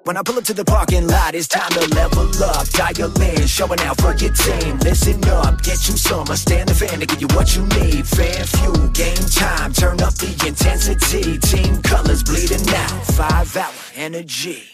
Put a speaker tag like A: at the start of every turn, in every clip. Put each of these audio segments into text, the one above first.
A: When I pull up to the parking lot, it's time to level up. Dial in, showing out for your team. Listen up, get you some. Stand the fan to give you what you need. Fan fuel, game time, turn up the intensity. Team colors bleeding out, 5-hour energy.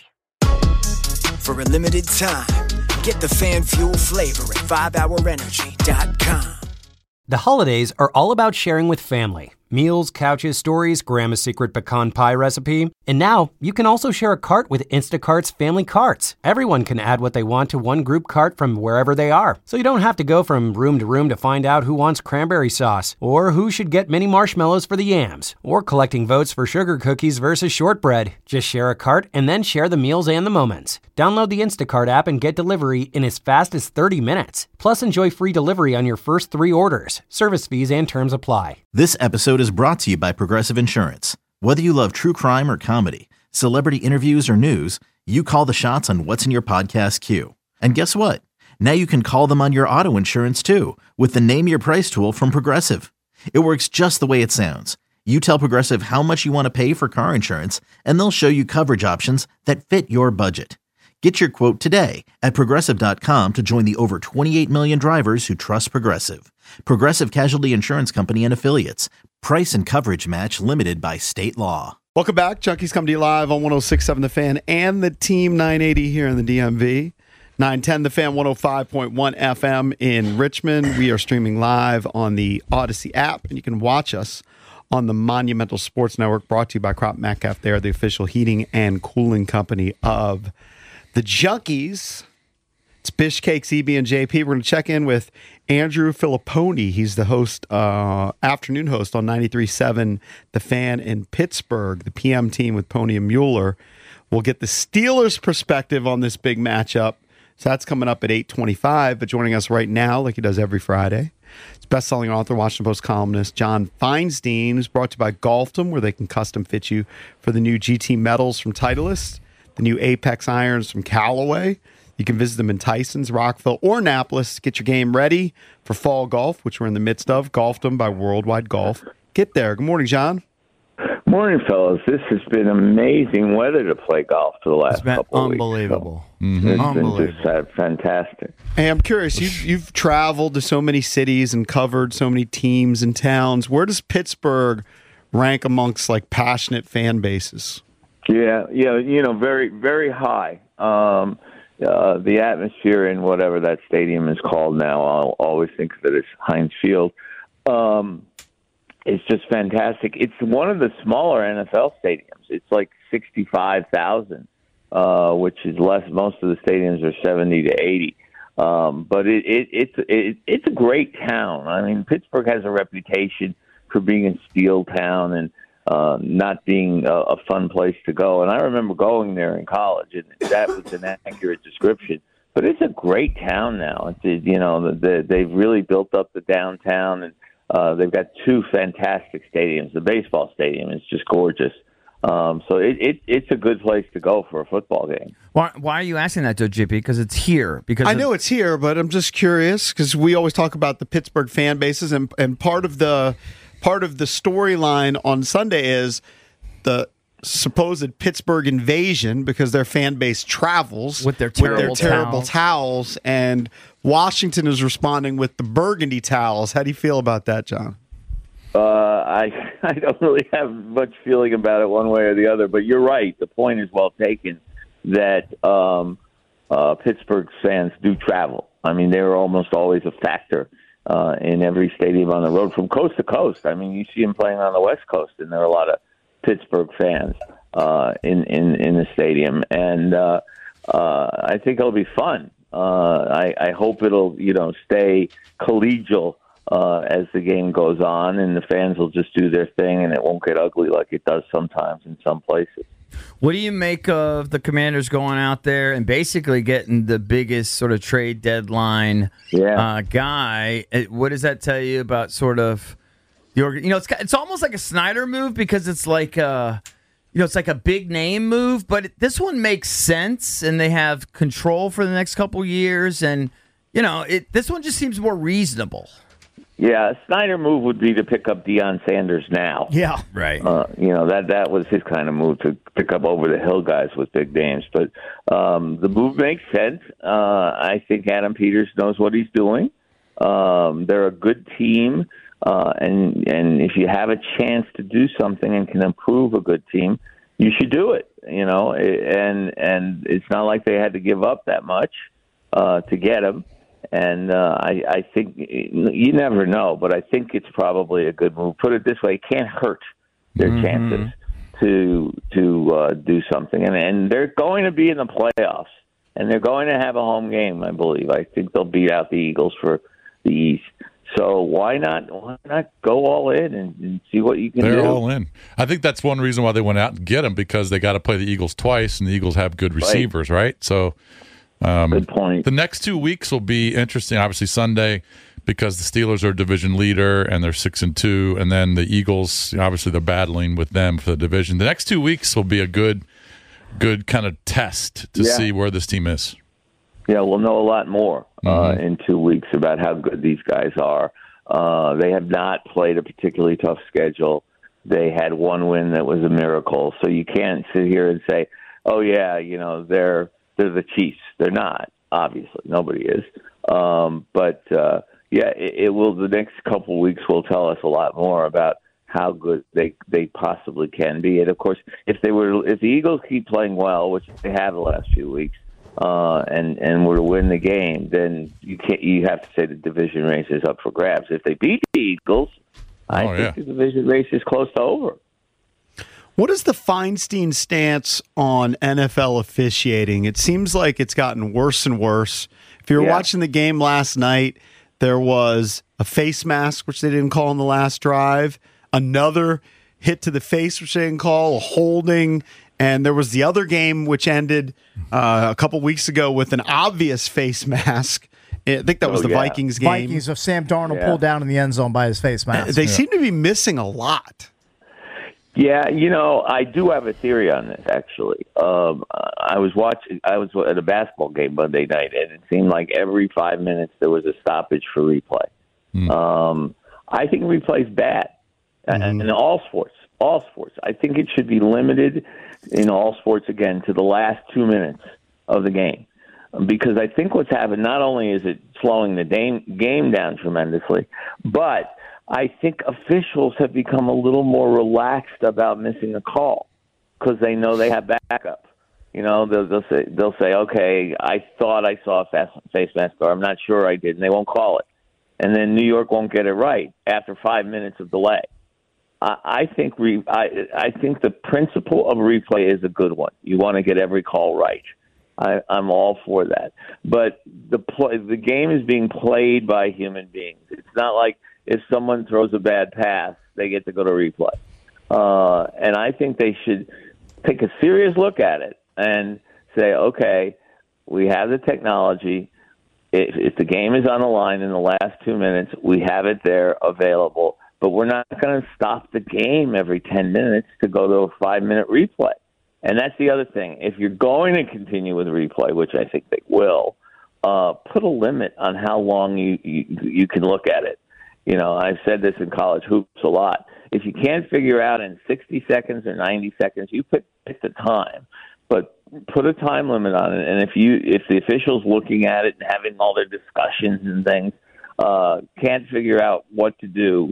A: For a limited time, get the fan fuel flavor at 5hourenergy.com.
B: The holidays are all about sharing with family. Meals, couches, stories, Grandma's secret pecan pie recipe. And now, you can also share a cart with Instacart's Family Carts. Everyone can add what they want to one group cart from wherever they are. So you don't have to go from room to room to find out who wants cranberry sauce, or who should get mini marshmallows for the yams, or collecting votes for sugar cookies versus shortbread. Just share a cart and then share the meals and the moments. Download the Instacart app and get delivery in as fast as 30 minutes. Plus, enjoy free delivery on your first 3 orders. Service fees and terms apply.
C: This episode is brought to you by Progressive Insurance. Whether you love true crime or comedy, celebrity interviews or news, you call the shots on what's in your podcast queue. And guess what? Now you can call them on your auto insurance too with the Name Your Price tool from Progressive. It works just the way it sounds. You tell Progressive how much you want to pay for car insurance, and they'll show you coverage options that fit your budget. Get your quote today at Progressive.com to join the over 28 million drivers who trust Progressive. Progressive Casualty Insurance Company and Affiliates. Price and coverage match limited by state law.
D: Welcome back. Junkies come to you live on 106.7 The Fan and the Team 980 here in the DMV. 910 The Fan, 105.1 FM in Richmond. We are streaming live on the Odyssey app, and you can watch us on the Monumental Sports Network, brought to you by Crop Metcalf. They are the official heating and cooling company of the Junkies. It's Bish Cakes, EB, and JP. We're going to check in with Andrew Filipponi. He's the host, afternoon host on 93.7 The Fan in Pittsburgh, the PM team with Pony and Mueller. We'll get the Steelers' perspective on this big matchup. So that's coming up at 8:25. But joining us right now, like he does every Friday, it's best-selling author, Washington Post columnist John Feinstein, who's brought to you by Golfdom, where they can custom fit you for the new GT metals from Titleist, the new Apex irons from Callaway. You can visit them in Tysons, Rockville, or Annapolis. Get your game ready for fall golf, which we're in the midst of. Golfdom by Worldwide Golf. Get there. Good morning, John.
E: Morning, fellas. This has been amazing weather to play golf for the last couple of weeks.
D: Unbelievable.
E: It's been just fantastic.
D: Hey, I'm curious. You've traveled to so many cities and covered so many teams and towns. Where does Pittsburgh rank amongst like passionate fan bases?
E: Yeah, very, very high. The atmosphere in whatever that stadium is called now, I'll always think of it as Heinz Field. It's just fantastic. It's one of the smaller NFL stadiums. It's like 65,000, which is less. Most of the stadiums are 70 to 80. But it's a great town. I mean, Pittsburgh has a reputation for being a steel town and not being a fun place to go. And I remember going there in college, and that was an accurate description. But it's a great town now. They've really built up the downtown, and they've got 2 fantastic stadiums. The baseball stadium is just gorgeous. So it's a good place to go for a football game.
F: Why are you asking that, though, JP? Because it's here.
D: I know it's here, but I'm just curious because we always talk about the Pittsburgh fan bases, and part of the storyline on Sunday is the supposed Pittsburgh invasion because their fan base travels
F: with their terrible
D: towels, and Washington is responding with the burgundy towels. How do you feel about that, John?
E: I don't really have much feeling about it one way or the other, but you're right. The point is well taken that Pittsburgh fans do travel. I mean, they're almost always a factor in every stadium on the road from coast to coast. I mean, you see them playing on the West Coast, and there are a lot of Pittsburgh fans in the stadium, and I think it'll be fun. I hope it'll stay collegial as the game goes on, and the fans will just do their thing, and it won't get ugly like it does sometimes in some places.
F: What do you make of the Commanders going out there and basically getting the biggest sort of trade deadline guy? What does that tell you about sort of the it's almost like a Snyder move because it's like it's like a big name move, but this one makes sense, and they have control for the next couple years, and this one just seems more reasonable.
E: Yeah, a Snyder move would be to pick up Deion Sanders now.
G: Yeah,
F: right.
E: That was his kind of move, to pick up over the hill guys with big names. But the move makes sense. I think Adam Peters knows what he's doing. They're a good team, and if you have a chance to do something and can improve a good team, you should do it. And it's not like they had to give up that much to get him. And I think you never know, but I think it's probably a good move. Put it this way: it can't hurt their chances to do something. And they're going to be in the playoffs, and they're going to have a home game, I believe. I think they'll beat out the Eagles for the East. So why not go all in and see what you can do?
H: They're all in. I think that's one reason why they went out and get him, because they got to play the Eagles twice, and the Eagles have good receivers, right? So.
E: Good point.
H: The next 2 weeks will be interesting. Obviously, Sunday, because the Steelers are division leader and they're 6-2, and then the Eagles, obviously, they're battling with them for the division. The next 2 weeks will be a good kind of test to see where this team is. Yeah,
E: we'll know a lot more in 2 weeks about how good these guys are. They have not played a particularly tough schedule. They had one win that was a miracle. So you can't sit here and say, "Oh yeah, they're the Chiefs." They're not, obviously. Nobody is. It will. The next couple of weeks will tell us a lot more about how good they possibly can be. And of course, if the Eagles keep playing well, which they have the last few weeks, and were to win the game, then you have to say the division race is up for grabs. If they beat the Eagles, I think the division race is close to over.
D: What is the Feinstein stance on NFL officiating? It seems like it's gotten worse and worse. If you were watching the game last night, there was a face mask, which they didn't call on the last drive, another hit to the face, which they didn't call, a holding, and there was the other game, which ended a couple weeks ago with an obvious face mask. I think that was the Vikings game.
G: Vikings of Sam Darnold pulled down in the end zone by his face mask.
D: They seem to be missing a lot.
E: Yeah, I do have a theory on this, actually. I was at a basketball game Monday night, and it seemed like every 5 minutes there was a stoppage for replay. I think replay's bad in all sports. I think it should be limited in all sports, again, to the last 2 minutes of the game. Because I think what's happened, not only is it slowing the game down tremendously, but I think officials have become a little more relaxed about missing a call because they know they have backup. They'll say, okay, I thought I saw a face mask, or I'm not sure I did, and they won't call it. And then New York won't get it right after 5 minutes of delay. I think the principle of replay is a good one. You want to get every call right. I'm all for that. But the game is being played by human beings. It's not like if someone throws a bad pass, they get to go to replay. And I think they should take a serious look at it and say, okay, we have the technology. If the game is on the line in the last 2 minutes, we have it there available. But we're not going to stop the game every 10 minutes to go to a 5-minute replay. And that's the other thing. If you're going to continue with replay, which I think they will, put a limit on how long you can look at it. I've said this in college hoops a lot. If you can't figure out in 60 seconds or 90 seconds, you pick the time. But put a time limit on it. And if the officials looking at it and having all their discussions and things can't figure out what to do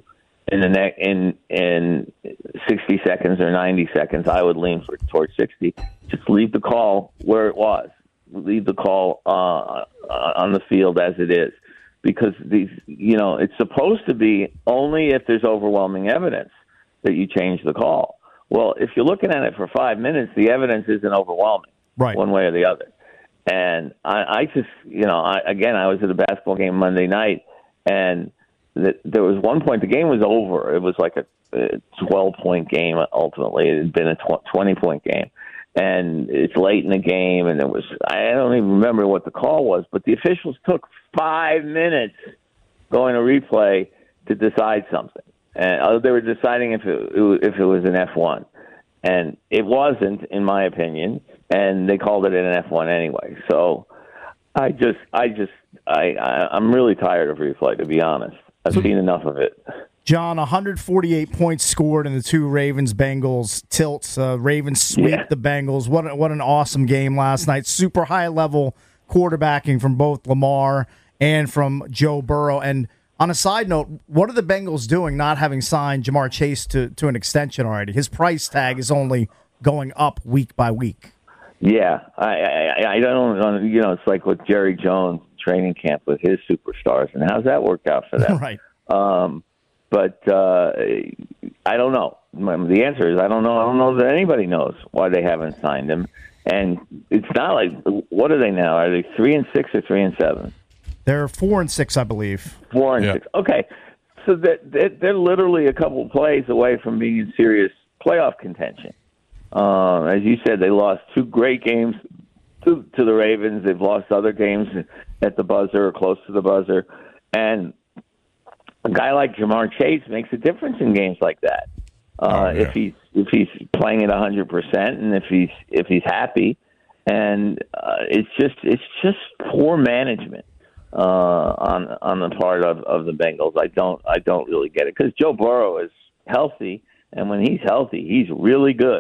E: in 60 seconds or 90 seconds, I would lean towards 60. Just leave the call where it was. Leave the call on the field as it is, because it's supposed to be only if there's overwhelming evidence that you change the call. Well, if you're looking at it for 5 minutes, the evidence isn't overwhelming, one way or the other. And I just, I was at a basketball game Monday night, and there was one point the game was over. It was like a 12-point game. Ultimately, it had been a 20-point game, and it's late in the game. And I don't even remember what the call was, but the officials took 5 minutes going to replay to decide something, and they were deciding if it was an F1, and it wasn't, in my opinion, and they called it an F1 anyway. So I'm really tired of replay, to be honest. I've seen enough of it.
G: John, 148 points scored in the two Ravens-Bengals tilts. Ravens sweep the Bengals. What an awesome game last night. Super high-level quarterbacking from both Lamar and from Joe Burrow. And on a side note, what are the Bengals doing not having signed Jamar Chase to an extension already? His price tag is only going up week by week.
E: Yeah, I don't, it's like with Jerry Jones training camp with his superstars, and how's that worked out for them?
G: Right.
E: But I don't know. The answer is I don't know. I don't know that anybody knows why they haven't signed him. And it's not like, what are they now? Are they 3-6 or 3-7?
G: They're 4-6, I believe.
E: 4-6. Okay, so they're literally a couple plays away from being in serious playoff contention. As you said, they lost two great games to the Ravens. They've lost other games at the buzzer or close to the buzzer, and a guy like Jamar Chase makes a difference in games like that. If he's playing at 100% and if he's happy, and it's just poor management on the part of the Bengals. I don't really get it because Joe Burrow is healthy, and when he's healthy, he's really good.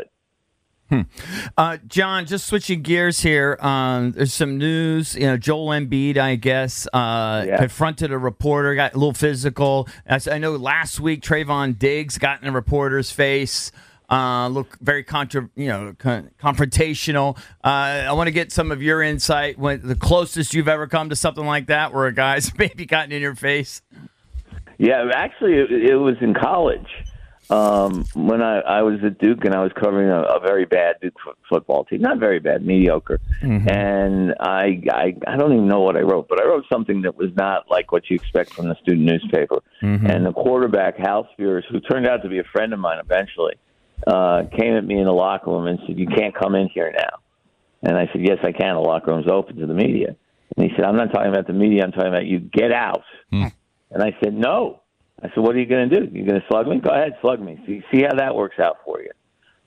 F: John, just switching gears here. There's some news. Joel Embiid, I guess, confronted a reporter, got a little physical. As I know, last week Trayvon Diggs got in a reporter's face. Look very confrontational. I want to get some of your insight. When the closest you've ever come to something like that, where a guy's maybe gotten in your face.
E: Yeah, actually, it was in college. When I was at Duke and I was covering a very bad Duke football team, not very bad, mediocre. Mm-hmm. And I don't even know what I wrote, but I wrote something that was not like what you expect from the student newspaper. Mm-hmm. And the quarterback, Hal Spears, who turned out to be a friend of mine eventually, came at me in the locker room and said, "You can't come in here now." And I said, "Yes, I can. The locker room's open to the media." And he said, "I'm not talking about the media. I'm talking about you. Get out." Mm. And I said, "No." I said, "What are you going to do? You going to slug me? Go ahead, slug me. See how that works out for you."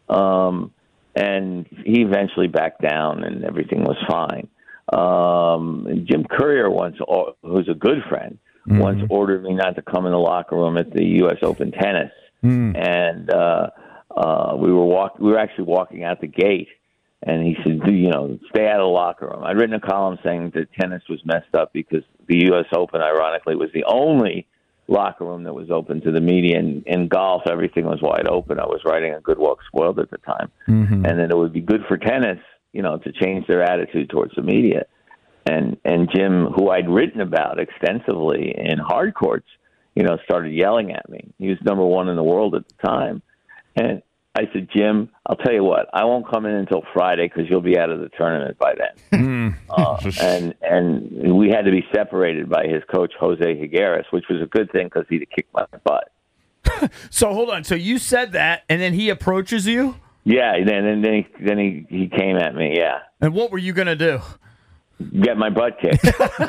E: And he eventually backed down, and everything was fine. Jim Courier who's a good friend, once ordered me not to come in the locker room at the U.S. Open tennis, and we were actually walking out the gate, and he said, stay out of the locker room. I'd written a column saying that tennis was messed up because the U.S. Open, ironically, was the only locker room that was open to the media. And in golf, everything was wide open. I was writing a Good Walk Spoiled at the time. Mm-hmm. And then it would be good for tennis, to change their attitude towards the media. And Jim, who I'd written about extensively in hard courts, started yelling at me. He was number one in the world at the time. And I said, "Jim, I'll tell you what, I won't come in until Friday because you'll be out of the tournament by then." And we had to be separated by his coach, Jose Higueras, which was a good thing because he'd kicked my butt.
F: So hold on. So you said that, and then he approaches you?
E: Yeah, then he came at me, yeah.
F: And what were you going to do?
E: Get my butt kicked.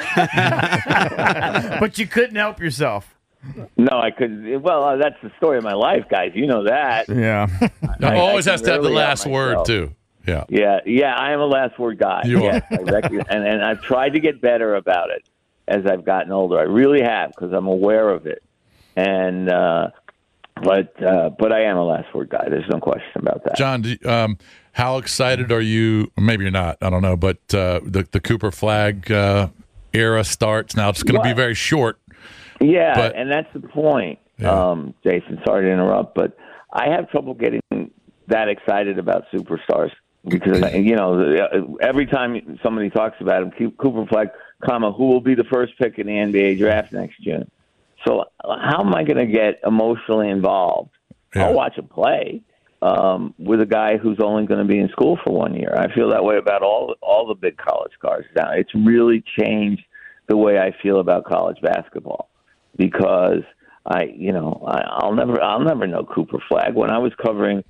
F: But you couldn't help yourself.
E: No, I couldn't. Well, that's the story of my life, guys. You know that.
F: Yeah.
H: I always has to have the last word, too. Yeah.
E: Yeah. I am a last word guy.
H: You are.
E: And I've tried to get better about it as I've gotten older. I really have because I'm aware of it. And but I am a last word guy. There's no question about that.
H: John, how excited are you? Maybe you're not. I don't know. But the Cooper Flagg era starts now. It's going to be very short.
E: Yeah, and that's the point, Jason. Sorry to interrupt, but I have trouble getting that excited about superstars because, every time somebody talks about him, Cooper Flagg, who will be the first pick in the NBA draft next June. So how am I going to get emotionally involved? Yeah. I'll watch a play with a guy who's only going to be in school for 1 year. I feel that way about all the big college stars now. It's really changed the way I feel about college basketball. Because I'll never know Cooper Flagg. When I was covering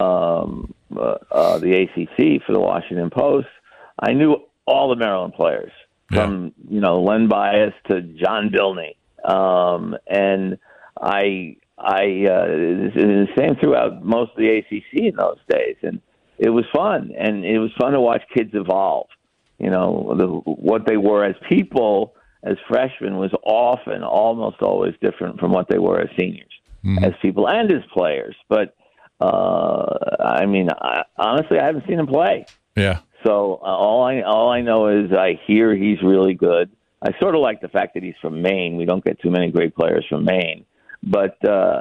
E: the ACC for the Washington Post, I knew all the Maryland players from Len Bias to John Bilney, and I the same throughout most of the ACC in those days, and it was fun, and it was fun to watch kids evolve. What they were as people. as freshmen was often almost always different from what they were as seniors, as people and as players. But honestly, I haven't seen him play.
H: Yeah.
E: So all I know is I hear he's really good. I sort of like the fact that he's from Maine. We don't get too many great players from Maine. But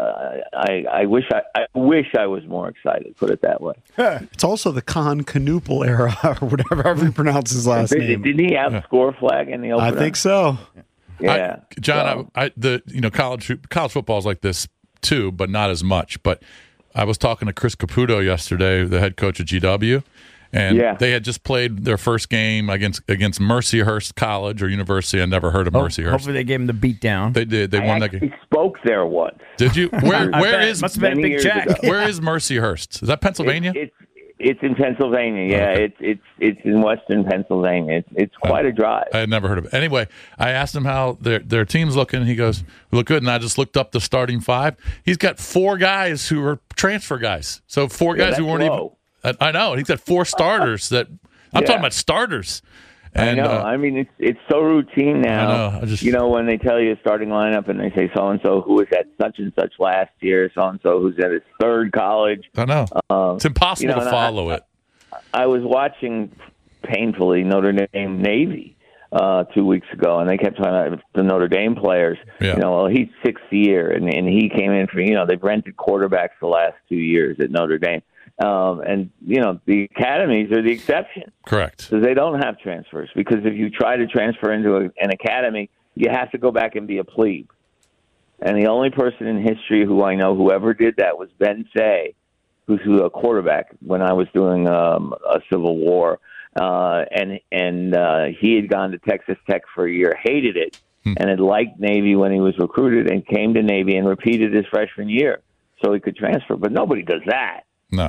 E: I wish I was more excited. Put it that way.
D: It's also the Con Canoopel era, or whatever you pronounce his last name.
E: Didn't he outscore Flag in the opener?
D: I think so.
E: Yeah,
H: John. College football is like this too, but not as much. But I was talking to Chris Caputo yesterday, the head coach at GW. And they had just played their first game against Mercyhurst College or University. I never heard of Mercyhurst.
F: Hopefully they gave him the beat down.
H: They did. They won that game.
E: He spoke there once.
H: Did you? Where is?
F: Must have been a big check.
H: Where is Mercyhurst? Is that Pennsylvania?
E: It's in Pennsylvania. Yeah, okay. It's in western Pennsylvania. It's quite a drive.
H: I had never heard of it. Anyway, I asked him how their team's looking. And he goes, "We look good." And I just looked up the starting five. He's got 4 guys who are transfer guys. So 4 guys who weren't even. I know. He's got 4 starters that I'm talking about starters. And,
E: I know. It's so routine now.
H: I know.
E: When they tell you a starting lineup and they say so-and-so who was at such and such last year, so-and-so who's at his 3rd college.
H: I know. It's impossible to follow it.
E: I was watching painfully Notre Dame Navy 2 weeks ago, and they kept talking about the Notre Dame players. Yeah. He's 6th year, and he came in for, they've rented quarterbacks the last 2 years at Notre Dame. The academies are the exception.
H: Correct.
E: Because they don't have transfers. Because if you try to transfer into an academy, you have to go back and be a plebe. And the only person in history who I know who ever did that was Ben Say, who's a quarterback when I was doing a Civil War. And he had gone to Texas Tech for a year, hated it, and had liked Navy when he was recruited and came to Navy and repeated his freshman year so he could transfer. But nobody does that.
H: No,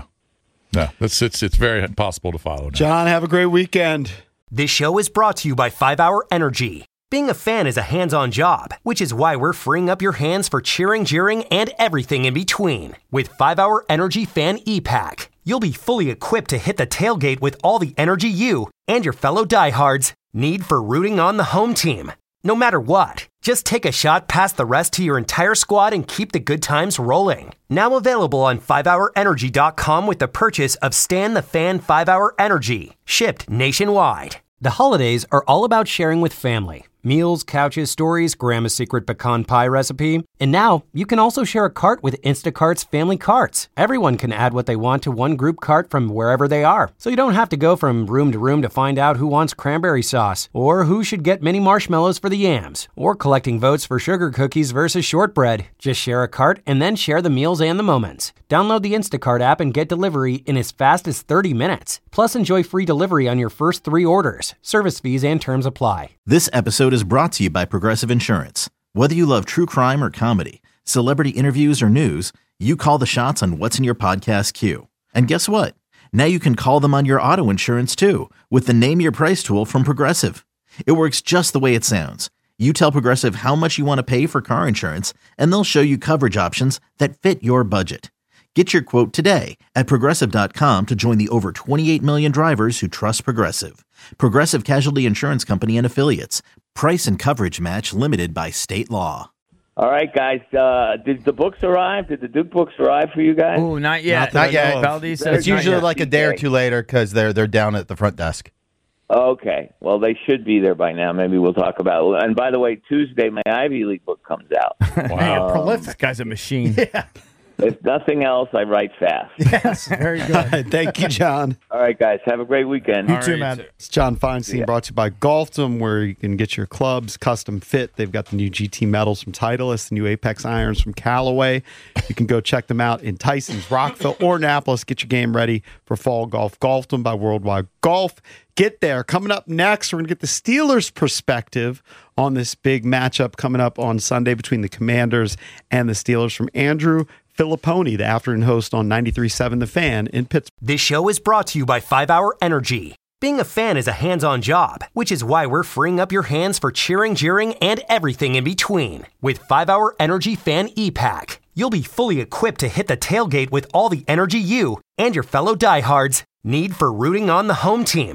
H: it's very impossible to follow now.
D: John, have a great weekend.
B: This show is brought to you by 5 Hour Energy. Being a fan is a hands-on job, which is why we're freeing up your hands for cheering, jeering, and everything in between. With 5 Hour Energy Fan E-Pack, you'll be fully equipped to hit the tailgate with all the energy you and your fellow diehards need for rooting on the home team. No matter what, just take a shot past the rest to your entire squad and keep the good times rolling. Now available on 5hourenergy.com with the purchase of Stan the Fan 5 Hour Energy, shipped nationwide. The holidays are all about sharing with family. Meals, couches, stories, Grandma's secret pecan pie recipe. And now you can also share a cart with Instacart's family carts. Everyone can add what they want to one group cart from wherever they are. So you don't have to go from room to room to find out who wants cranberry sauce, or who should get mini marshmallows for the yams, or collecting votes for sugar cookies versus shortbread. Just share a cart and then share the meals and the moments. Download the Instacart app and get delivery in as fast as 30 minutes. Plus enjoy free delivery on your first 3 orders. Service fees and terms apply.
C: This episode is brought to you by Progressive Insurance. Whether you love true crime or comedy, celebrity interviews or news, you call the shots on what's in your podcast queue. And guess what? Now you can call them on your auto insurance too with the Name Your Price tool from Progressive. It works just the way it sounds. You tell Progressive how much you want to pay for car insurance, and they'll show you coverage options that fit your budget. Get your quote today at Progressive.com to join the over 28 million drivers who trust Progressive. Progressive Casualty Insurance Company and Affiliates. Price and coverage match limited by state law.
E: All right, guys. Did the books arrive? Did the Duke books arrive for you guys?
F: Oh, not yet.
I: Not yet.
F: Valdez says
I: It's usually like a day or two later because they're down at the front desk.
E: Okay. Well, they should be there by now. Maybe we'll talk about it. And by the way, Tuesday, my Ivy League book comes out.
G: Wow. Prolific.
F: This guy's a machine.
G: Yeah.
E: If nothing else, I write fast.
G: Yes, very good.
D: Thank you, John.
E: All right, guys. Have a great weekend.
G: You too, man.
D: It's John Feinstein, brought to you by Golfdom, where you can get your clubs custom fit. They've got the new GT metals from Titleist, the new Apex irons from Callaway. You can go check them out in Tysons, Rockville, or Annapolis. Get your game ready for fall golf. Golfdom by Worldwide Golf. Get there. Coming up next, we're going to get the Steelers' perspective on this big matchup coming up on Sunday between the Commanders and the Steelers from Andrew Filipponi, the afternoon host on 93.7 The Fan in Pittsburgh.
B: This show is brought to you by 5 Hour Energy. Being a fan is a hands-on job, which is why we're freeing up your hands for cheering, jeering, and everything in between. With 5 Hour Energy Fan E-Pack, you'll be fully equipped to hit the tailgate with all the energy you and your fellow diehards need for rooting on the home team.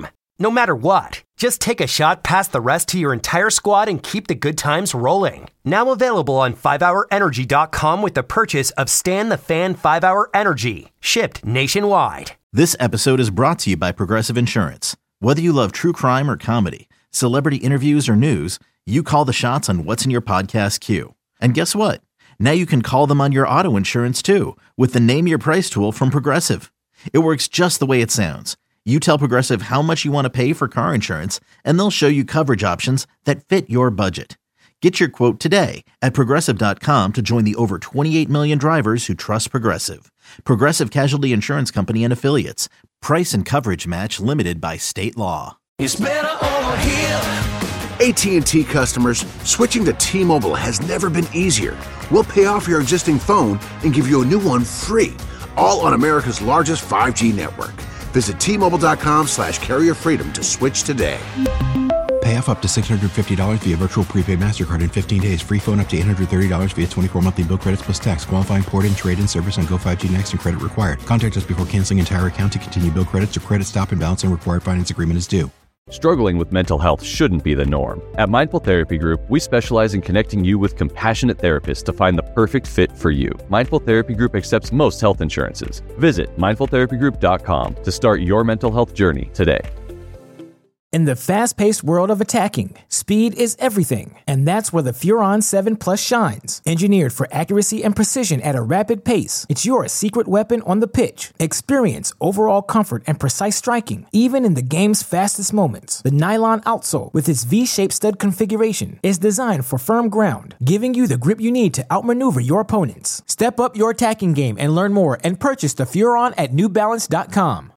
B: no matter what. Just take a shot past the rest to your entire squad and keep the good times rolling. Now available on 5hourenergy.com with the purchase of Stan the Fan 5-Hour Energy. Shipped nationwide.
C: This episode is brought to you by Progressive Insurance. Whether you love true crime or comedy, celebrity interviews or news, you call the shots on what's in your podcast queue. And guess what? Now you can call them on your auto insurance too with the Name Your Price tool from Progressive. It works just the way it sounds. You tell Progressive how much you want to pay for car insurance, and they'll show you coverage options that fit your budget. Get your quote today at Progressive.com to join the over 28 million drivers who trust Progressive. Progressive Casualty Insurance Company and Affiliates. Price and coverage match limited by state law.
A: It's better over here.
J: AT&T customers, switching to T-Mobile has never been easier. We'll pay off your existing phone and give you a new one free, all on America's largest 5G network. Visit T-Mobile.com/carrierfreedom to switch today.
K: Pay off up to $650 via virtual prepaid MasterCard in 15 days. Free phone up to $830 via 24 monthly bill credits plus tax. Qualifying port-in, trade-in service on Go 5G Next and credit required. Contact us before canceling entire account to continue bill credits or credit stop and balance and required finance agreement is due.
L: Struggling with mental health shouldn't be the norm. At Mindful Therapy Group, we specialize in connecting you with compassionate therapists to find the perfect fit for you. Mindful Therapy Group accepts most health insurances. Visit mindfultherapygroup.com to start your mental health journey today.
M: In the fast-paced world of attacking, speed is everything, and that's where the Furon 7 Plus shines. Engineered for accuracy and precision at a rapid pace, it's your secret weapon on the pitch. Experience overall comfort and precise striking, even in the game's fastest moments. The nylon outsole, with its V-shaped stud configuration, is designed for firm ground, giving you the grip you need to outmaneuver your opponents. Step up your attacking game and learn more and purchase the Furon at NewBalance.com.